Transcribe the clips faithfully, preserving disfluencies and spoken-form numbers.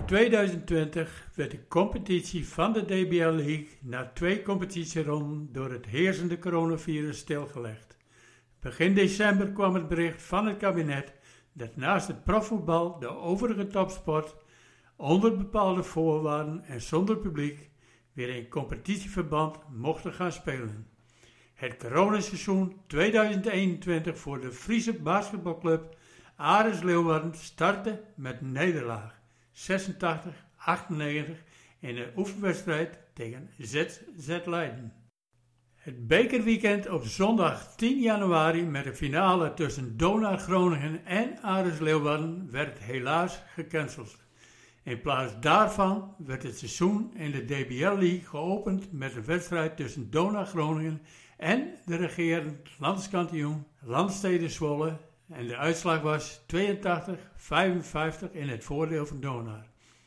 In tweeduizend twintig werd de competitie van de D B L League na twee competitieronden door het heersende coronavirus stilgelegd. Begin december kwam het bericht van het kabinet dat naast het profvoetbal de overige topsport onder bepaalde voorwaarden en zonder publiek weer in competitieverband mochten gaan spelen. Het coronaseizoen tweeduizend eenentwintig voor de Friese basketbalclub Aris Leeuwarden startte met nederlaag zesentachtig achtennegentig in een oefenwedstrijd tegen Z Z Leiden. Het bekerweekend op zondag tien januari met de finale tussen Donar Groningen en Aris Leeuwarden werd helaas gecanceld. In plaats daarvan werd het seizoen in de D B L League geopend met een wedstrijd tussen Donar Groningen en de regerend landskampioen Landstede Zwolle en de uitslag was tweeëntachtig vijfenvijftig in het voordeel van Donar.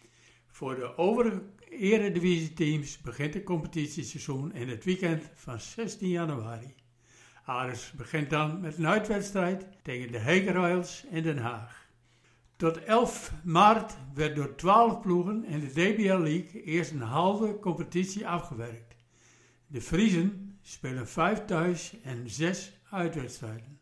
Voor de overige eredivisieteams begint het competitieseizoen in het weekend van zestien januari. Aris begint dan met een uitwedstrijd tegen de Hager Royals in Den Haag. Tot elf maart werd door twaalf ploegen in de D B L League eerst een halve competitie afgewerkt. De Friezen spelen vijf thuis en zes uitwedstrijden.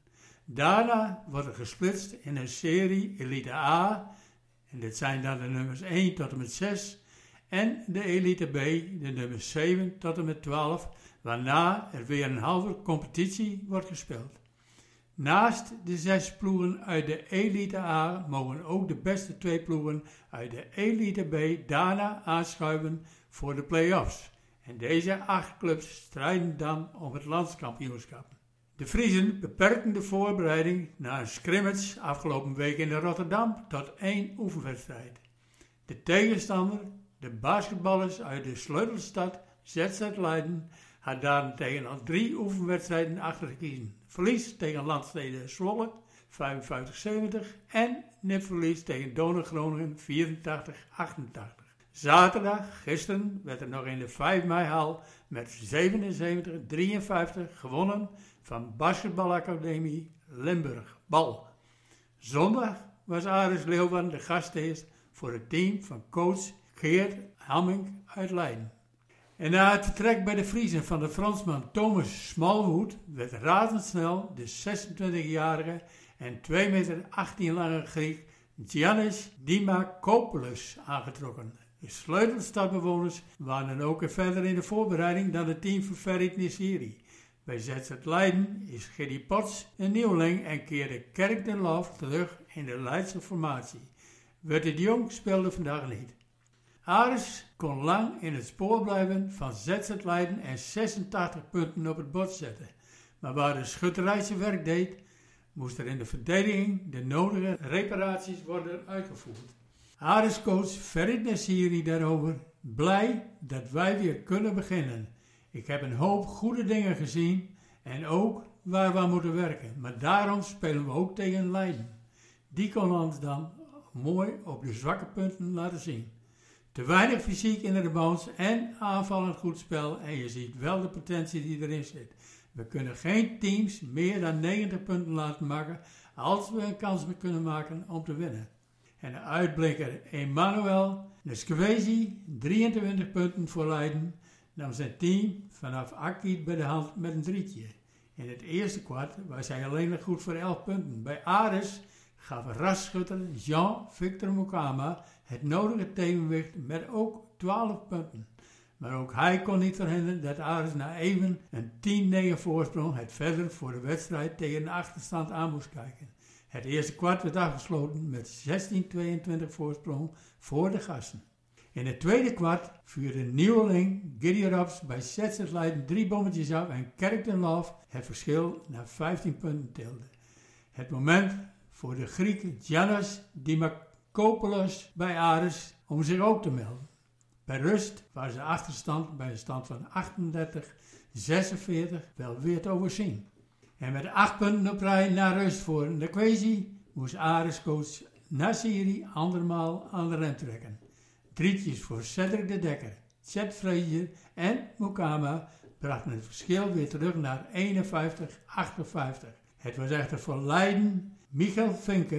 Daarna wordt er gesplitst in een serie Elite A, en dit zijn dan de nummers één tot en met zes, en de Elite B, de nummers zeven tot en met twaalf, waarna er weer een halve competitie wordt gespeeld. Naast de zes ploegen uit de Elite A mogen ook de beste twee ploegen uit de Elite B daarna aanschuiven voor de play-offs. En deze acht clubs strijden dan om het landskampioenschap. De Friezen beperkten de voorbereiding na een scrimmage afgelopen week in Rotterdam tot één oefenwedstrijd. De tegenstander, de basketballers uit de sleutelstad Z Z Leiden, had daarentegen al drie oefenwedstrijden achter te kiezen. Verlies tegen Landstede Zwolle vijfenvijftig zeventig en nipverlies tegen Donar Groningen vierentachtig achtentachtig. Zaterdag, gisteren, werd er nog in de vijf mei-hal met zevenenzeventig drieënvijftig gewonnen van Basketbalacademie Limburg Bal. Zondag was Aris Leeuwarden de gastheer voor het team van coach Geert Hamming uit Leiden. En na het vertrek bij de Friezen van de Fransman Thomas Smallwood werd razendsnel de zesentwintigjarige en twee meter achttien lange Griek Giannis Dimakopoulos aangetrokken. De sleutelstadbewoners waren dan ook verder in de voorbereiding dan het team van Ferit Nissiri. Bij Z Z Leiden is Giddy Potts een nieuweling en keerde Kerk den Loof terug in de Leidse formatie. Wurtie de Jong speelde vandaag niet. Aris kon lang in het spoor blijven van Z Z Leiden en zesentachtig punten op het bord zetten. Maar waar de schutterij zijn werk deed, moest er in de verdediging de nodige reparaties worden uitgevoerd. Aris coach Ferit Nissiri daarover: blij dat wij weer kunnen beginnen. Ik heb een hoop goede dingen gezien en ook waar we aan moeten werken. Maar daarom spelen we ook tegen Leiden. Die kon ons dan mooi op de zwakke punten laten zien. Te weinig fysiek in de rebounds en aanvallend goed spel en je ziet wel de potentie die erin zit. We kunnen geen teams meer dan negentig punten laten maken als we een kans kunnen maken om te winnen. En de uitblinker Emmanuel Nesquezi, drieëntwintig punten voor Leiden, nam zijn team vanaf Akkiet bij de hand met een drietje. In het eerste kwart was hij alleen nog goed voor elf punten. Bij Aris gaf rasschutter Jean-Victor Mukama het nodige tegenwicht met ook twaalf punten. Maar ook hij kon niet verhinderen dat Aris na even een tien negen voorsprong het verder voor de wedstrijd tegen een achterstand aan moest kijken. Het eerste kwart werd afgesloten met zestien tweeëntwintig voorsprong voor de gasten. In het tweede kwart vuurde nieuweling Giddy Robs bij Z Z Leiden drie bommetjes af en Kerk den Loof het verschil naar vijftien punten tilde. Het moment voor de Griek Giannis Dimakopoulos bij Aris om zich ook te melden. Bij rust was de achterstand bij een stand van achtendertig zesenveertig wel weer te overzien. En met acht punten op rij na rust voor Nesquezi moest Aris coach Nissiri andermaal aan de rem trekken. Drietjes voor Cedric de Dekker, Chet Frazier en Mukama brachten het verschil weer terug naar eenenvijftig achtenvijftig. Het was echter voor Leiden, Michael Vinke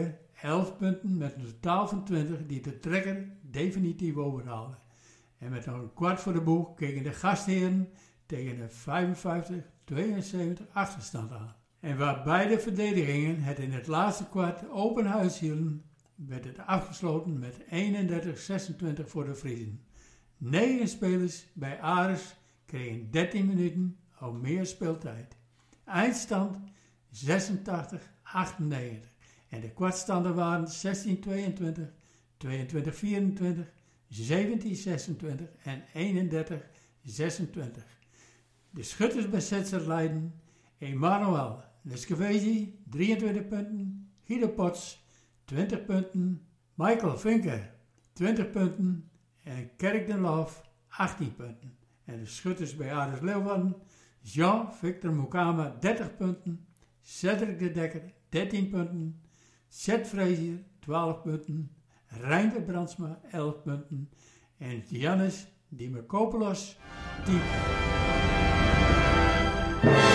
elf punten met een totaal van twintig die de trekker definitief overhaalde. En met nog een kwart voor de boeg keken de gastheren tegen een vijfenvijftig tweeënzeventig achterstand aan. En waar beide verdedigingen het in het laatste kwart open huis hielden, werd het afgesloten met eenendertig zesentwintig voor de Friezen. Negen spelers bij Ares kregen dertien minuten of meer speeltijd. Eindstand zesentachtig achtennegentig en de kwartstanden waren zestien tweeëntwintig, tweeëntwintig vierentwintig, zeventien zesentwintig en eenendertig zesentwintig. De schuttersbezetser leiden Emmanuel Nescavezi drieëntwintig punten, Guido Pots twintig punten, Michael Vinker twintig punten en Kerk den Loof achttien punten. En de schutters bij Ares Leeuwarden Jean-Victor Mukama dertig punten, Cedric de Dekker dertien punten, Chet Frazier twaalf punten, Reinder Brandsma elf punten en Giannis Dimokopoulos tien punten.